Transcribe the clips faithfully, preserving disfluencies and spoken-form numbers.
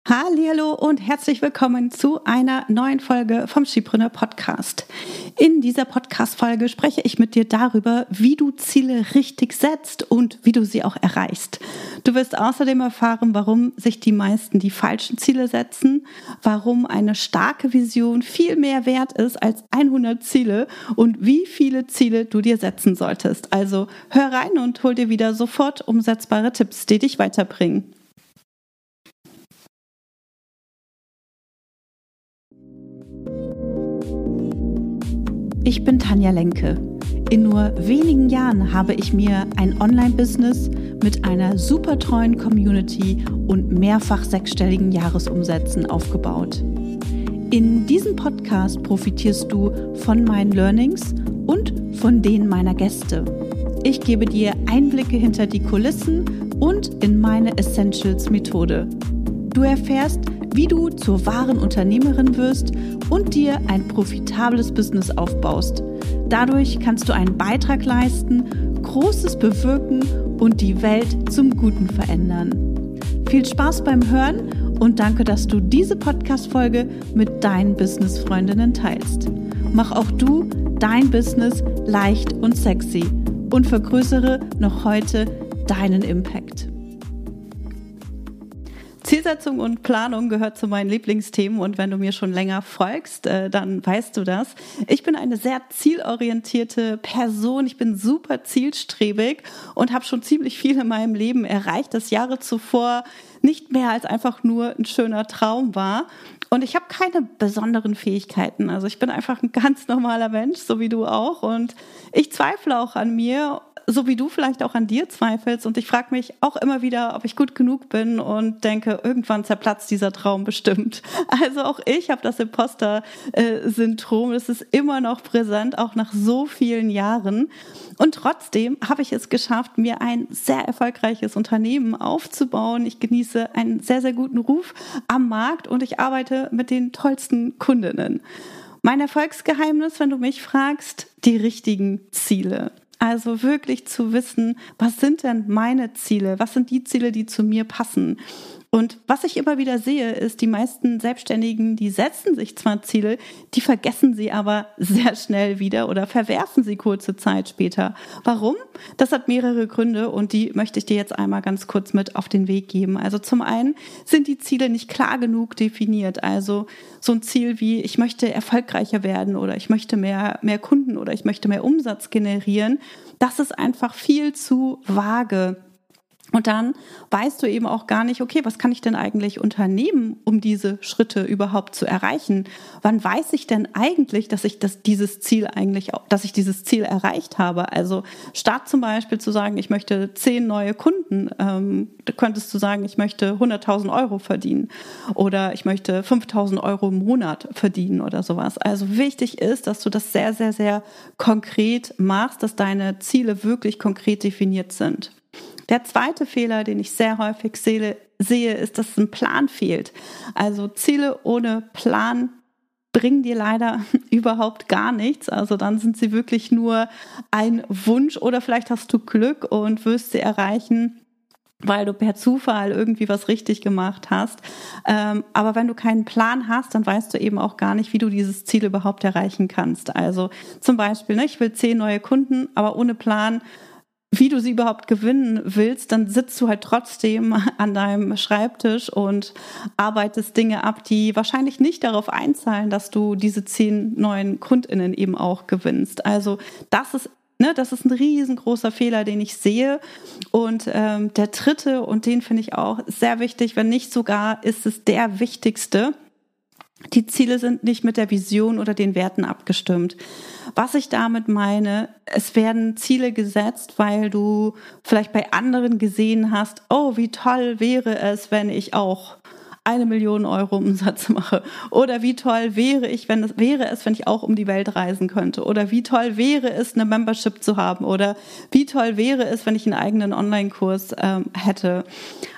Hallihallo und herzlich willkommen zu einer neuen Folge vom Skipreneur Podcast. In dieser Podcast-Folge spreche ich mit dir darüber, wie du Ziele richtig setzt und wie du sie auch erreichst. Du wirst außerdem erfahren, warum sich die meisten die falschen Ziele setzen, warum eine starke Vision viel mehr wert ist als hundert Ziele und wie viele Ziele du dir setzen solltest. Also hör rein und hol dir wieder sofort umsetzbare Tipps, die dich weiterbringen. Ich bin Tanja Lenke. In nur wenigen Jahren habe ich mir ein Online-Business mit einer super treuen Community und mehrfach sechsstelligen Jahresumsätzen aufgebaut. In diesem Podcast profitierst du von meinen Learnings und von denen meiner Gäste. Ich gebe dir Einblicke hinter die Kulissen und in meine Essentials-Methode. Du erfährst, wie du zur wahren Unternehmerin wirst und dir ein profitables Business aufbaust. Dadurch kannst du einen Beitrag leisten, Großes bewirken und die Welt zum Guten verändern. Viel Spaß beim Hören und danke, dass du diese Podcast-Folge mit deinen Business-Freundinnen teilst. Mach auch du dein Business leicht und sexy und vergrößere noch heute deinen Impact. Zielsetzung und Planung gehört zu meinen Lieblingsthemen und wenn du mir schon länger folgst, äh, dann weißt du das. Ich bin eine sehr zielorientierte Person, ich bin super zielstrebig und habe schon ziemlich viel in meinem Leben erreicht, das Jahre zuvor nicht mehr als einfach nur ein schöner Traum war. Und ich habe keine besonderen Fähigkeiten, also ich bin einfach ein ganz normaler Mensch, so wie du auch und ich zweifle auch an mir, so wie du vielleicht auch an dir zweifelst. Und ich frage mich auch immer wieder, ob ich gut genug bin und denke, irgendwann zerplatzt dieser Traum bestimmt. Also auch ich habe das Imposter-Syndrom. Es ist immer noch präsent, auch nach so vielen Jahren. Und trotzdem habe ich es geschafft, mir ein sehr erfolgreiches Unternehmen aufzubauen. Ich genieße einen sehr, sehr guten Ruf am Markt und ich arbeite mit den tollsten Kundinnen. Mein Erfolgsgeheimnis, wenn du mich fragst, die richtigen Ziele. Also wirklich zu wissen, was sind denn meine Ziele? Was sind die Ziele, die zu mir passen? Und was ich immer wieder sehe, ist, die meisten Selbstständigen, die setzen sich zwar Ziele, die vergessen sie aber sehr schnell wieder oder verwerfen sie kurze Zeit später. Warum? Das hat mehrere Gründe und die möchte ich dir jetzt einmal ganz kurz mit auf den Weg geben. Also zum einen sind die Ziele nicht klar genug definiert. Also so ein Ziel wie, ich möchte erfolgreicher werden oder ich möchte mehr, mehr Kunden oder ich möchte mehr Umsatz generieren. Das ist einfach viel zu vage. Und dann weißt du eben auch gar nicht, okay, was kann ich denn eigentlich unternehmen, um diese Schritte überhaupt zu erreichen? Wann weiß ich denn eigentlich, dass ich das, dieses Ziel eigentlich, dass ich dieses Ziel erreicht habe? Also statt zum Beispiel zu sagen, ich möchte zehn neue Kunden, ähm, könntest du sagen, ich möchte hunderttausend Euro verdienen oder ich möchte fünftausend Euro im Monat verdienen oder sowas. Also wichtig ist, dass du das sehr, sehr, sehr konkret machst, dass deine Ziele wirklich konkret definiert sind. Der zweite Fehler, den ich sehr häufig sehe, sehe, ist, dass ein Plan fehlt. Also Ziele ohne Plan bringen dir leider überhaupt gar nichts. Also dann sind sie wirklich nur ein Wunsch oder vielleicht hast du Glück und wirst sie erreichen, weil du per Zufall irgendwie was richtig gemacht hast. Ähm, aber wenn du keinen Plan hast, dann weißt du eben auch gar nicht, wie du dieses Ziel überhaupt erreichen kannst. Also zum Beispiel, ne, ich will zehn neue Kunden, aber ohne Plan, wie du sie überhaupt gewinnen willst, dann sitzt du halt trotzdem an deinem Schreibtisch und arbeitest Dinge ab, die wahrscheinlich nicht darauf einzahlen, dass du diese zehn neuen KundInnen eben auch gewinnst. Also das ist Ne, das ist ein riesengroßer Fehler, den ich sehe. Und ähm, der dritte, und den finde ich auch sehr wichtig, wenn nicht sogar, ist es der wichtigste. Die Ziele sind nicht mit der Vision oder den Werten abgestimmt. Was ich damit meine, es werden Ziele gesetzt, weil du vielleicht bei anderen gesehen hast, oh, wie toll wäre es, wenn ich auch eine Million Euro Umsatz mache. Oder wie toll wäre ich, wenn es wäre es, wenn ich auch um die Welt reisen könnte. Oder wie toll wäre es, eine Membership zu haben. Oder wie toll wäre es, wenn ich einen eigenen Online-Kurs ähm, hätte.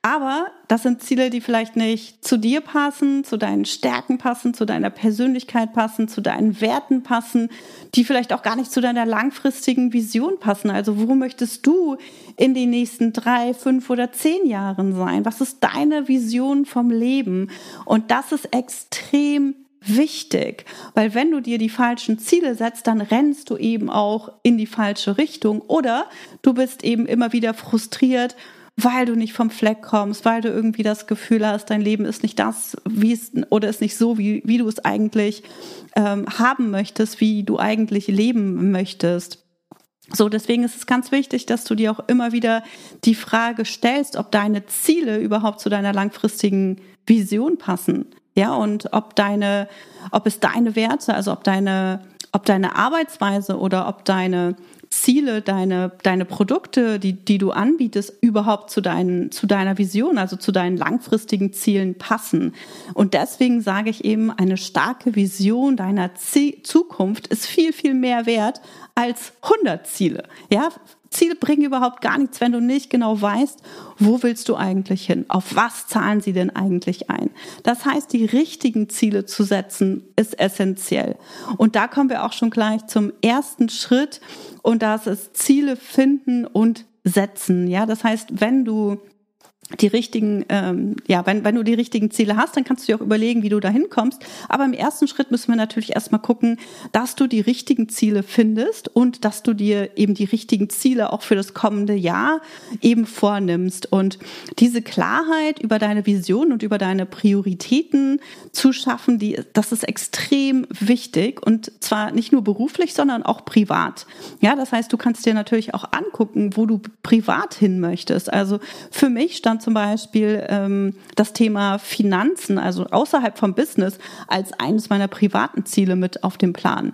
Aber das sind Ziele, die vielleicht nicht zu dir passen, zu deinen Stärken passen, zu deiner Persönlichkeit passen, zu deinen Werten passen, die vielleicht auch gar nicht zu deiner langfristigen Vision passen. Also wo möchtest du in den nächsten drei, fünf oder zehn Jahren sein? Was ist deine Vision vom Leben? Und das ist extrem wichtig, weil wenn du dir die falschen Ziele setzt, dann rennst du eben auch in die falsche Richtung oder du bist eben immer wieder frustriert, weil du nicht vom Fleck kommst, weil du irgendwie das Gefühl hast, dein Leben ist nicht das, wie es oder ist nicht so, wie, wie du es eigentlich ähm, haben möchtest, wie du eigentlich leben möchtest. So, deswegen ist es ganz wichtig, dass du dir auch immer wieder die Frage stellst, ob deine Ziele überhaupt zu deiner langfristigen Vision passen. Ja, und ob deine, ob es deine Werte, also ob deine, ob deine Arbeitsweise oder ob deine Ziele, deine, deine Produkte, die, die du anbietest, überhaupt zu deinen, zu deiner Vision, also zu deinen langfristigen Zielen passen. Und deswegen sage ich eben, eine starke Vision deiner Z- Zukunft ist viel, viel mehr wert als hundert Ziele. Ja, Ziele bringen überhaupt gar nichts, wenn du nicht genau weißt, wo willst du eigentlich hin? Auf was zahlen sie denn eigentlich ein? Das heißt, die richtigen Ziele zu setzen, ist essentiell. Und da kommen wir auch schon gleich zum ersten Schritt. Und das ist Ziele finden und setzen. Ja, das heißt, wenn du die richtigen, ähm, ja, wenn, wenn du die richtigen Ziele hast, dann kannst du dir auch überlegen, wie du da hinkommst. Aber im ersten Schritt müssen wir natürlich erstmal gucken, dass du die richtigen Ziele findest und dass du dir eben die richtigen Ziele auch für das kommende Jahr eben vornimmst. Und diese Klarheit über deine Vision und über deine Prioritäten zu schaffen, die, das ist extrem wichtig und zwar nicht nur beruflich, sondern auch privat. Ja, das heißt, du kannst dir natürlich auch angucken, wo du privat hin möchtest. Also für mich stand zum Beispiel ähm, das Thema Finanzen, also außerhalb vom Business, als eines meiner privaten Ziele mit auf dem Plan.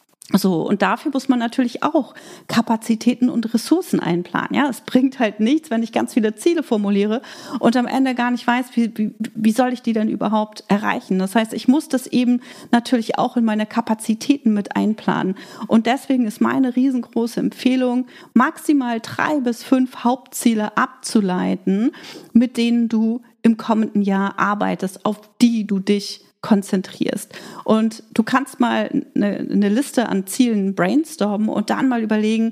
So, und dafür muss man natürlich auch Kapazitäten und Ressourcen einplanen. Ja, es bringt halt nichts, wenn ich ganz viele Ziele formuliere und am Ende gar nicht weiß, wie, wie, wie soll ich die denn überhaupt erreichen. Das heißt, ich muss das eben natürlich auch in meine Kapazitäten mit einplanen. Und deswegen ist meine riesengroße Empfehlung, maximal drei bis fünf Hauptziele abzuleiten, mit denen du im kommenden Jahr arbeitest, auf die du dich konzentrierst. Und du kannst mal eine, eine Liste an Zielen brainstormen und dann mal überlegen,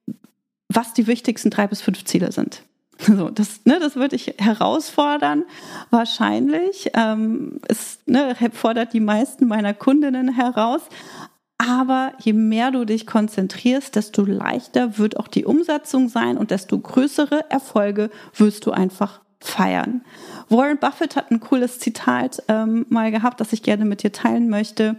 was die wichtigsten drei bis fünf Ziele sind. So, das, ne, das würde ich herausfordern. Wahrscheinlich ähm, es ne, fordert die meisten meiner Kundinnen heraus. Aber je mehr du dich konzentrierst, desto leichter wird auch die Umsetzung sein und desto größere Erfolge wirst du einfach feiern. Warren Buffett hat ein cooles Zitat ähm, mal gehabt, das ich gerne mit dir teilen möchte.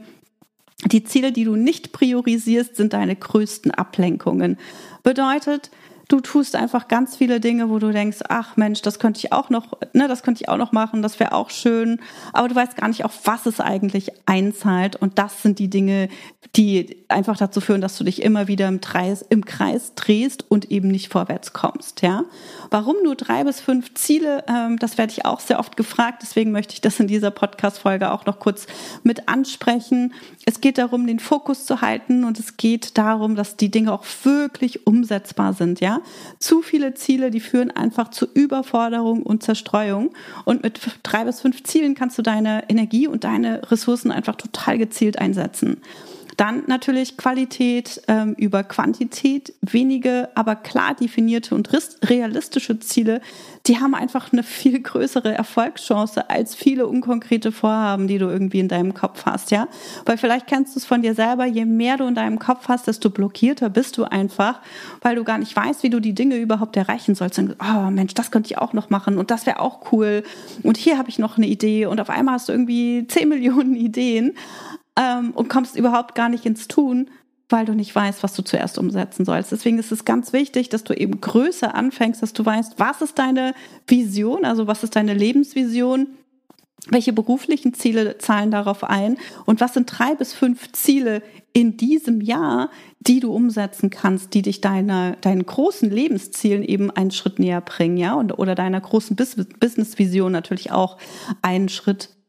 Die Ziele, die du nicht priorisierst, sind deine größten Ablenkungen. Bedeutet, du tust einfach ganz viele Dinge, wo du denkst, ach Mensch, das könnte ich auch noch, ne, das könnte ich auch noch machen, das wäre auch schön. Aber du weißt gar nicht, auf was es eigentlich einzahlt. Und das sind die Dinge, die einfach dazu führen, dass du dich immer wieder im Kreis, im Kreis drehst und eben nicht vorwärts kommst. Ja, warum nur drei bis fünf Ziele? Ähm, das werde ich auch sehr oft gefragt. Deswegen möchte ich das in dieser Podcast-Folge auch noch kurz mit ansprechen. Es geht darum, den Fokus zu halten und es geht darum, dass die Dinge auch wirklich umsetzbar sind. Ja. Zu viele Ziele, die führen einfach zu Überforderung und Zerstreuung. Und mit drei bis fünf Zielen kannst du deine Energie und deine Ressourcen einfach total gezielt einsetzen. Dann natürlich Qualität ähm, über Quantität, wenige, aber klar definierte und realistische Ziele, die haben einfach eine viel größere Erfolgschance als viele unkonkrete Vorhaben, die du irgendwie in deinem Kopf hast, ja? Weil vielleicht kennst du es von dir selber, je mehr du in deinem Kopf hast, desto blockierter bist du einfach, weil du gar nicht weißt, wie du die Dinge überhaupt erreichen sollst. Und, oh Mensch, das könnte ich auch noch machen und das wäre auch cool und hier habe ich noch eine Idee und auf einmal hast du irgendwie zehn Millionen Ideen. Ähm, und kommst überhaupt gar nicht ins Tun, weil du nicht weißt, was du zuerst umsetzen sollst. Deswegen ist es ganz wichtig, dass du eben größer anfängst, dass du weißt, was ist deine Vision, also was ist deine Lebensvision, welche beruflichen Ziele zahlen darauf ein und was sind drei bis fünf Ziele in diesem Jahr, die du umsetzen kannst, die dich deiner, deinen großen Lebenszielen eben einen Schritt näher bringen, ja, und, oder deiner großen Business-Vision natürlich auch einen Schritt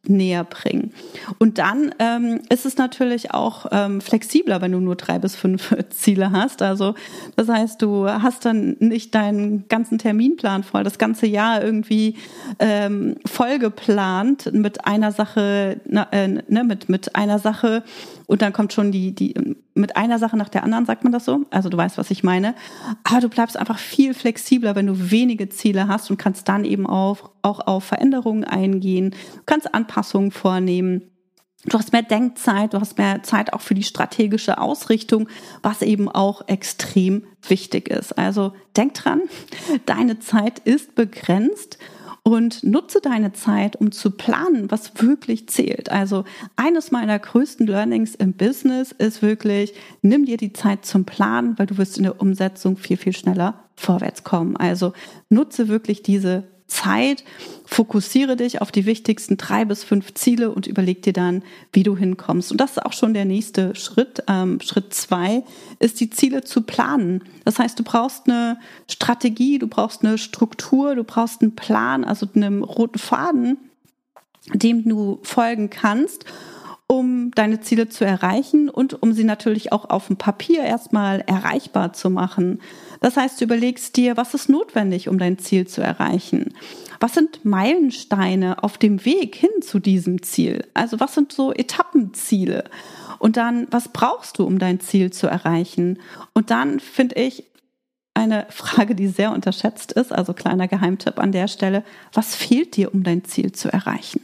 näher bringen. Und dann ähm, ist es natürlich auch ähm, flexibler, wenn du nur drei bis fünf Ziele hast. Also das heißt, du hast dann nicht deinen ganzen Terminplan voll, das ganze Jahr irgendwie ähm, voll geplant mit einer Sache, na, äh, ne, mit mit einer Sache und dann kommt schon die die mit einer Sache nach der anderen, sagt man das so? Also du weißt, was ich meine. Aber du bleibst einfach viel flexibler, wenn du wenige Ziele hast und kannst dann eben auch, auch auf Veränderungen eingehen. Du kannst Anpassungen vornehmen. Du hast mehr Denkzeit, du hast mehr Zeit auch für die strategische Ausrichtung, was eben auch extrem wichtig ist. Also denk dran, deine Zeit ist begrenzt. Und nutze deine Zeit, um zu planen, was wirklich zählt. Also eines meiner größten Learnings im Business ist wirklich, nimm dir die Zeit zum Planen, weil du wirst in der Umsetzung viel, viel schneller vorwärts kommen. Also nutze wirklich diese Zeit, fokussiere dich auf die wichtigsten drei bis fünf Ziele und überleg dir dann, wie du hinkommst. Und das ist auch schon der nächste Schritt. Ähm, Schritt zwei ist, die Ziele zu planen. Das heißt, du brauchst eine Strategie, du brauchst eine Struktur, du brauchst einen Plan, also einen roten Faden, dem du folgen kannst, um deine Ziele zu erreichen und um sie natürlich auch auf dem Papier erstmal erreichbar zu machen. Das heißt, du überlegst dir, was ist notwendig, um dein Ziel zu erreichen? Was sind Meilensteine auf dem Weg hin zu diesem Ziel? Also was sind so Etappenziele? Und dann, was brauchst du, um dein Ziel zu erreichen? Und dann finde ich eine Frage, die sehr unterschätzt ist, also kleiner Geheimtipp an der Stelle, was fehlt dir, um dein Ziel zu erreichen?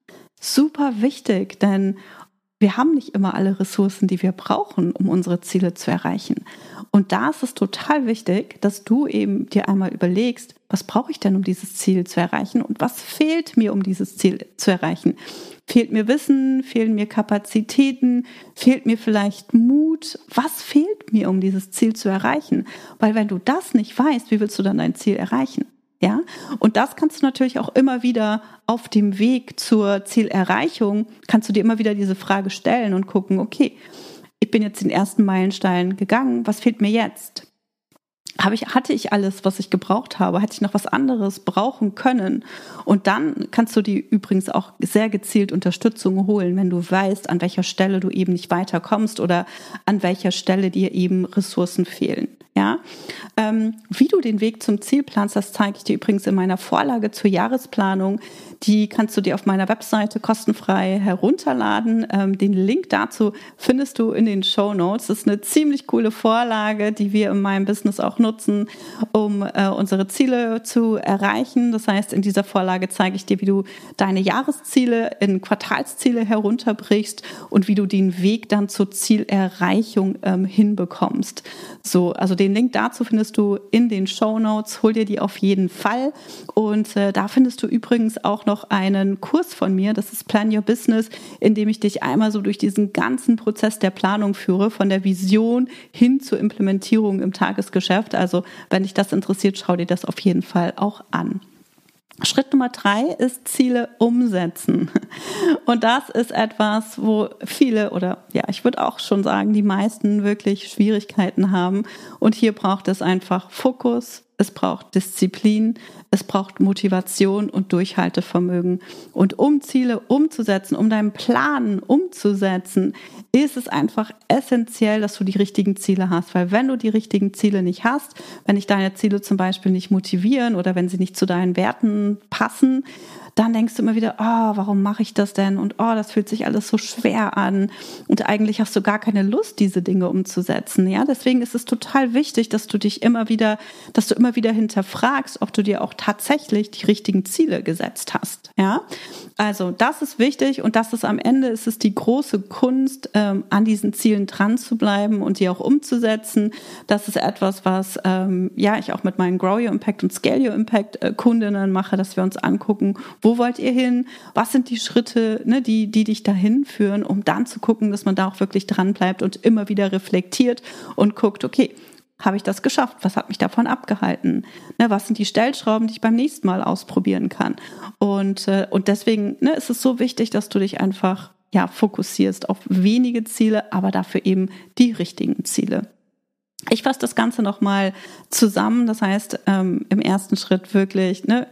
Super wichtig, denn wir haben nicht immer alle Ressourcen, die wir brauchen, um unsere Ziele zu erreichen. Und da ist es total wichtig, dass du eben dir einmal überlegst, was brauche ich denn, um dieses Ziel zu erreichen und was fehlt mir, um dieses Ziel zu erreichen? Fehlt mir Wissen? Fehlen mir Kapazitäten? Fehlt mir vielleicht Mut? Was fehlt mir, um dieses Ziel zu erreichen? Weil wenn du das nicht weißt, wie willst du dann dein Ziel erreichen? Ja, und das kannst du natürlich auch immer wieder auf dem Weg zur Zielerreichung, kannst du dir immer wieder diese Frage stellen und gucken, okay, ich bin jetzt den ersten Meilenstein gegangen, was fehlt mir jetzt? Habe ich, hatte ich alles, was ich gebraucht habe? Hätte ich noch was anderes brauchen können? Und dann kannst du dir übrigens auch sehr gezielt Unterstützung holen, wenn du weißt, an welcher Stelle du eben nicht weiterkommst oder an welcher Stelle dir eben Ressourcen fehlen. Ja, ähm, wie du den Weg zum Ziel planst, das zeige ich dir übrigens in meiner Vorlage zur Jahresplanung. Die kannst du dir auf meiner Webseite kostenfrei herunterladen. Ähm, den Link dazu findest du in den Shownotes. Das ist eine ziemlich coole Vorlage, die wir in meinem Business auch nutzen, um äh, unsere Ziele zu erreichen. Das heißt, in dieser Vorlage zeige ich dir, wie du deine Jahresziele in Quartalsziele herunterbrichst und wie du den Weg dann zur Zielerreichung ähm, hinbekommst. So, also den Link dazu findest du in den Shownotes. Hol dir die auf jeden Fall. Und äh, da findest du übrigens auch noch einen Kurs von mir. Das ist Plan Your Business, in dem ich dich einmal so durch diesen ganzen Prozess der Planung führe, von der Vision hin zur Implementierung im Tagesgeschäft. Also wenn dich das interessiert, schau dir das auf jeden Fall auch an. Schritt Nummer drei ist Ziele umsetzen. Und das ist etwas, wo viele oder ja, ich würde auch schon sagen, die meisten wirklich Schwierigkeiten haben. Und hier braucht es einfach Fokus, es braucht Disziplin, es braucht Motivation und Durchhaltevermögen. Und um Ziele umzusetzen, um deinen Plan umzusetzen, ist es einfach essentiell, dass du die richtigen Ziele hast. Weil wenn du die richtigen Ziele nicht hast, wenn dich deine Ziele zum Beispiel nicht motivieren oder wenn sie nicht zu deinen Werten passen, dann denkst du immer wieder, oh, warum mache ich das denn? Und oh, das fühlt sich alles so schwer an. Und eigentlich hast du gar keine Lust, diese Dinge umzusetzen. Ja, deswegen ist es total wichtig, dass du dich immer wieder, dass du immer wieder hinterfragst, ob du dir auch tatsächlich die richtigen Ziele gesetzt hast. Ja, also das ist wichtig und das ist am Ende, ist es die große Kunst, ähm, an diesen Zielen dran zu bleiben und die auch umzusetzen. Das ist etwas, was ähm, ja ich auch mit meinen Grow Your Impact und Scale Your Impact äh, Kundinnen mache, dass wir uns angucken, wo wollt ihr hin? Was sind die Schritte, ne, die, die dich dahin führen, um dann zu gucken, dass man da auch wirklich dran bleibt und immer wieder reflektiert und guckt, okay, habe ich das geschafft? Was hat mich davon abgehalten? Ne, was sind die Stellschrauben, die ich beim nächsten Mal ausprobieren kann? Und, äh, und deswegen ne, ist es so wichtig, dass du dich einfach ja, fokussierst auf wenige Ziele, aber dafür eben die richtigen Ziele. Ich fasse das Ganze nochmal zusammen. Das heißt, ähm, im ersten Schritt wirklich, ne,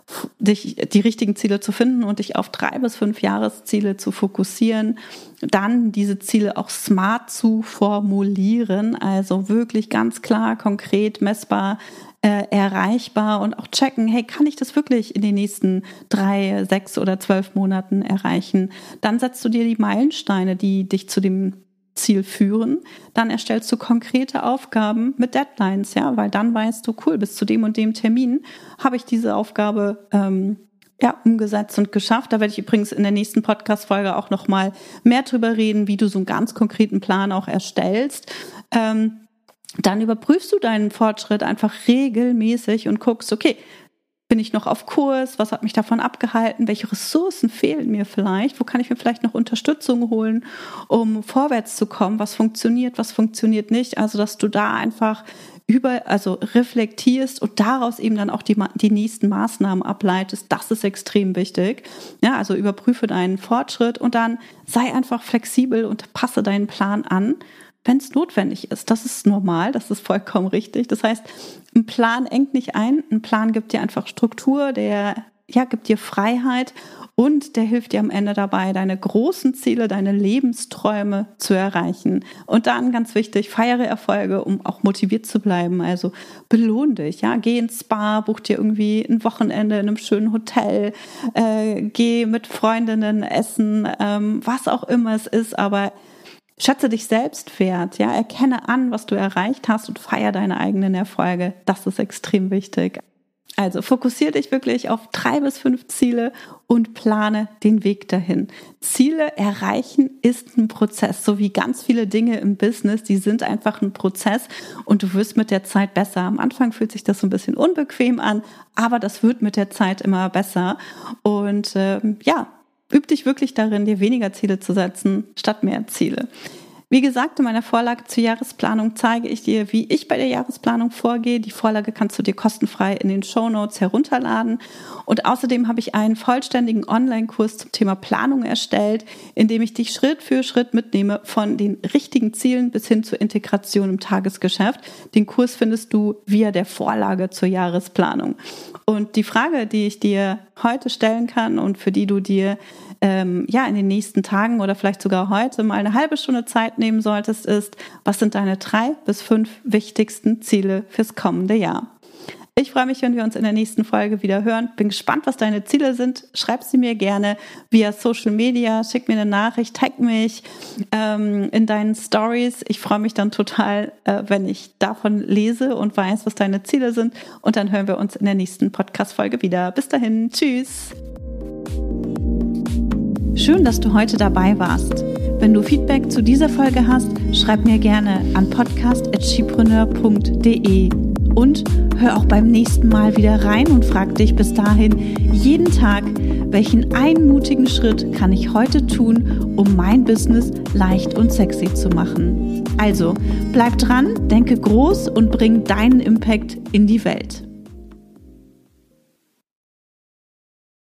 dich die richtigen Ziele zu finden und dich auf drei bis fünf Jahresziele zu fokussieren, dann diese Ziele auch smart zu formulieren, also wirklich ganz klar, konkret, messbar, äh, erreichbar und auch checken, hey, kann ich das wirklich in den nächsten drei, sechs oder zwölf Monaten erreichen? Dann setzt du dir die Meilensteine, die dich zu dem Ziel führen, dann erstellst du konkrete Aufgaben mit Deadlines, ja, weil dann weißt du, cool, bis zu dem und dem Termin habe ich diese Aufgabe ähm, ja, umgesetzt und geschafft. Da werde ich übrigens in der nächsten Podcast-Folge auch nochmal mehr drüber reden, wie du so einen ganz konkreten Plan auch erstellst. Ähm, dann überprüfst du deinen Fortschritt einfach regelmäßig und guckst, okay, bin ich noch auf Kurs? Was hat mich davon abgehalten? Welche Ressourcen fehlen mir vielleicht? Wo kann ich mir vielleicht noch Unterstützung holen, um vorwärts zu kommen? Was funktioniert, was funktioniert nicht? Also, dass du da einfach über, also reflektierst und daraus eben dann auch die, die nächsten Maßnahmen ableitest. Das ist extrem wichtig. Ja, also überprüfe deinen Fortschritt und dann sei einfach flexibel und passe deinen Plan an, wenn es notwendig ist. Das ist normal, das ist vollkommen richtig. Das heißt, ein Plan engt nicht ein, ein Plan gibt dir einfach Struktur, der ja, gibt dir Freiheit und der hilft dir am Ende dabei, deine großen Ziele, deine Lebensträume zu erreichen. Und dann, ganz wichtig, feiere Erfolge, um auch motiviert zu bleiben. Also belohn dich, ja, geh ins Spa, buch dir irgendwie ein Wochenende in einem schönen Hotel, äh, geh mit Freundinnen essen, ähm, was auch immer es ist, aber schätze dich selbst wert, ja, erkenne an, was du erreicht hast und feier deine eigenen Erfolge. Das ist extrem wichtig. Also fokussiere dich wirklich auf drei bis fünf Ziele und plane den Weg dahin. Ziele erreichen ist ein Prozess, so wie ganz viele Dinge im Business, die sind einfach ein Prozess und du wirst mit der Zeit besser. Am Anfang fühlt sich das so ein bisschen unbequem an, aber das wird mit der Zeit immer besser und ähm, ja, üb dich wirklich darin, dir weniger Ziele zu setzen, statt mehr Ziele. Wie gesagt, in meiner Vorlage zur Jahresplanung zeige ich dir, wie ich bei der Jahresplanung vorgehe. Die Vorlage kannst du dir kostenfrei in den Shownotes herunterladen. Und außerdem habe ich einen vollständigen Online-Kurs zum Thema Planung erstellt, in dem ich dich Schritt für Schritt mitnehme von den richtigen Zielen bis hin zur Integration im Tagesgeschäft. Den Kurs findest du via der Vorlage zur Jahresplanung. Und die Frage, die ich dir heute stellen kann und für die du dir ähm, ja in den nächsten Tagen oder vielleicht sogar heute mal eine halbe Stunde Zeit nehmen solltest, ist, was sind deine drei bis fünf wichtigsten Ziele fürs kommende Jahr? Ich freue mich, wenn wir uns in der nächsten Folge wieder hören. Bin gespannt, was deine Ziele sind. Schreib sie mir gerne via Social Media. Schick mir eine Nachricht, tag mich ähm, in deinen Stories. Ich freue mich dann total, äh, wenn ich davon lese und weiß, was deine Ziele sind. Und dann hören wir uns in der nächsten Podcast-Folge wieder. Bis dahin. Tschüss. Schön, dass du heute dabei warst. Wenn du Feedback zu dieser Folge hast, schreib mir gerne an podcast at skipreneur punkt de. Und hör auch beim nächsten Mal wieder rein und frag dich bis dahin jeden Tag, welchen einen mutigen Schritt kann ich heute tun, um mein Business leicht und sexy zu machen. Also, bleib dran, denke groß und bring deinen Impact in die Welt.